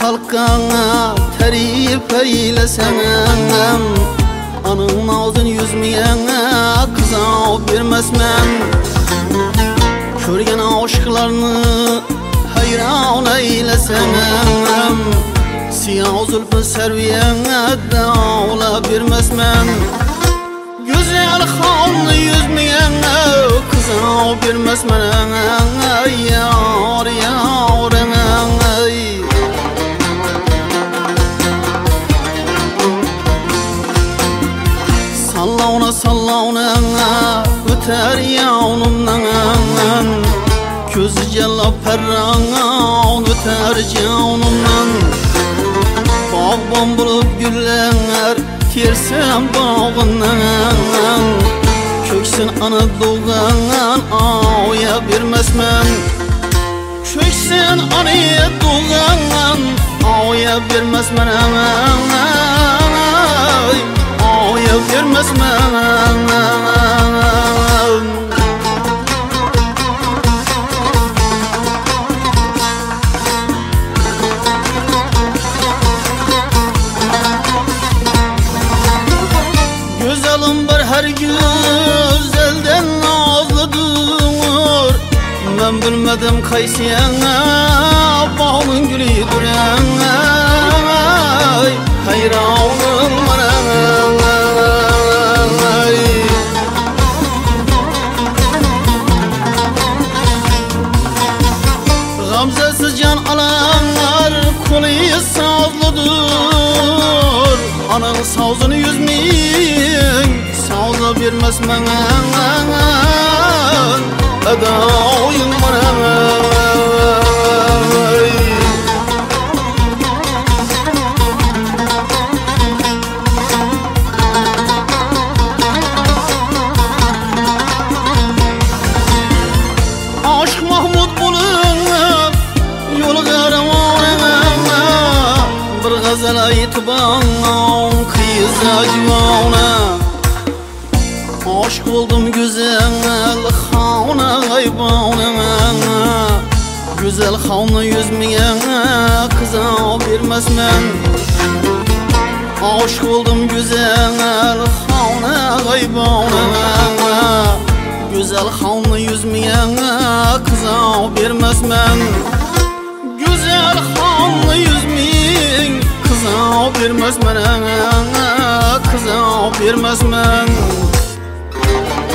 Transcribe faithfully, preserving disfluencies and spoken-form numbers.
halka tarif eylesem, anın ağzın yüzmeyene kıza vermezmem. Körgen aşıklarını hayran eylesem, siyah zülfü serviyene dağla vermezmem. Güzel halını yüzmeyene kıza vermezmem. Yar yar ey. Sallavna sallavna öter yavnumdan, közü cella perran öter canımdan. Bağban bulup güller tersem bağından, köksün ana doğan ağaya vermezmem. Köksün anaya doğan ağaya vermezmem. Ağaya vermezmem. Güzelim bir her güzelden nazlıdır. Ben bilmedim kaysiyene bağın gülüdür. Hayranım bana. Gamzesiz can alanlar kolu sazlıdır. Anın sazını yüzmeyin sazla vermezmen. Adayım bana. Aşk Mahmud bulup yolu karavanına, bir gazel aytıp ağam kıyıza civana. Aşk oldum güzel havna gaybana, güzel havna yüzmeyene kıza vermezmem. Aşk oldum güzel havna gaybana, güzel havna yüzmeyene kıza vermezmem. Güzel havna yüzmeyen kıza vermezmem. Kıza vermezmem.